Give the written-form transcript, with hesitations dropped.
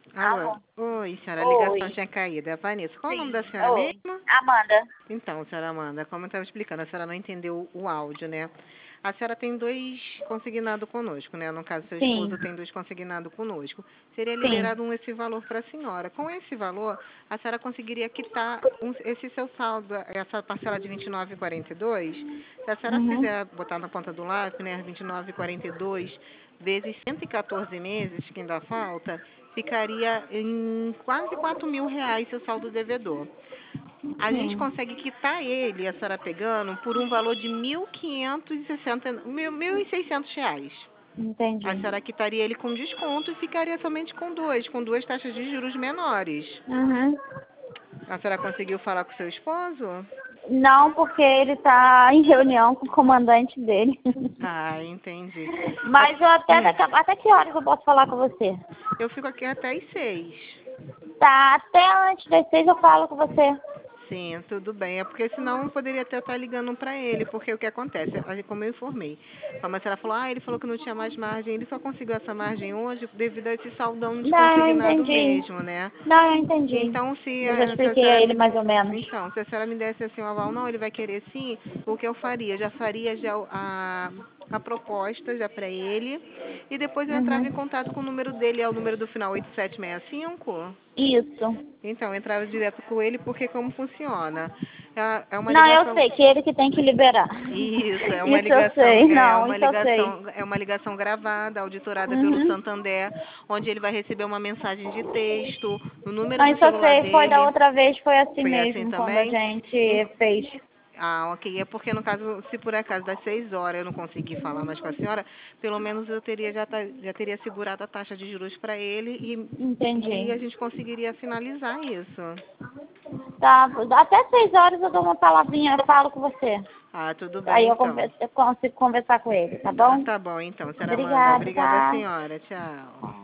Alô? Alô? Oi, senhora, a ligação Oi. tinha caído. É a Vanessa. Qual o nome da Sim. senhora Oi. mesmo? Amanda. Então, senhora Amanda, como eu estava explicando, a senhora não entendeu o áudio, né? A senhora tem dois consignados conosco, né? No caso, seu Sim. esposo tem dois consignados conosco. Seria Sim. liberado esse valor para a senhora. Com esse valor, a senhora conseguiria quitar esse seu saldo, essa parcela de 29,42. Se a senhora Uhum. fizer, botar na ponta do lápis, né? 29,42 vezes 114 meses, que ainda falta, ficaria em quase 4 mil reais seu saldo devedor. A gente Sim. consegue quitar ele, a senhora pegando, por um valor de 1.600 reais. A Entendi. senhora quitaria ele com desconto e ficaria somente com duas taxas de juros menores. Uhum. A senhora conseguiu falar com seu esposo? Não, porque ele tá em reunião com o comandante dele. Ah, entendi. Mas eu Hum, até que horas eu posso falar com você? eu fico aqui até às 6. Tá, até antes das 6 eu falo com você. Sim, tudo bem. É porque senão eu poderia até estar ligando para ele, porque o que acontece? Como eu informei, como a senhora falou, ele falou que não tinha mais margem, ele só conseguiu essa margem hoje devido a esse saldão Não, eu desconsignado entendi. mesmo, né? Não, eu entendi. Então, Eu já se a expliquei a senhora ele me, mais ou menos. então, se a senhora me desse assim um aval, não, ele vai querer sim, o que eu faria? Já faria já a proposta já para ele e depois eu entrava em Uhum. contato com o número dele, é o número do final 8765. Isso. Então, eu entrava direto com ele porque como funciona? É uma Não, eu ligação. sei que ele que tem que liberar. Isso, Isso eu sei. Não, isso eu sei. é uma ligação gravada, auditorada pelo Uhum. Santander, onde ele vai receber uma mensagem de texto, no número Não, do isso eu celular sei. Foi da dele. outra vez, foi assim Foi assim mesmo, quando a também? Em- gente fez. Ah, ok. É porque no caso, se por acaso das 6 horas eu não conseguir falar mais com a senhora, pelo menos eu teria já teria segurado a taxa de juros para ele e a Entendi. gente conseguiria finalizar isso. Tá, até 6 horas eu dou uma palavrinha, eu falo com você. Ah, tudo Aí bem então. eu consigo conversar com ele, tá Tá, bom? tá bom então, senhora Amanda. Obrigada, Obrigada, tá? senhora. Tchau.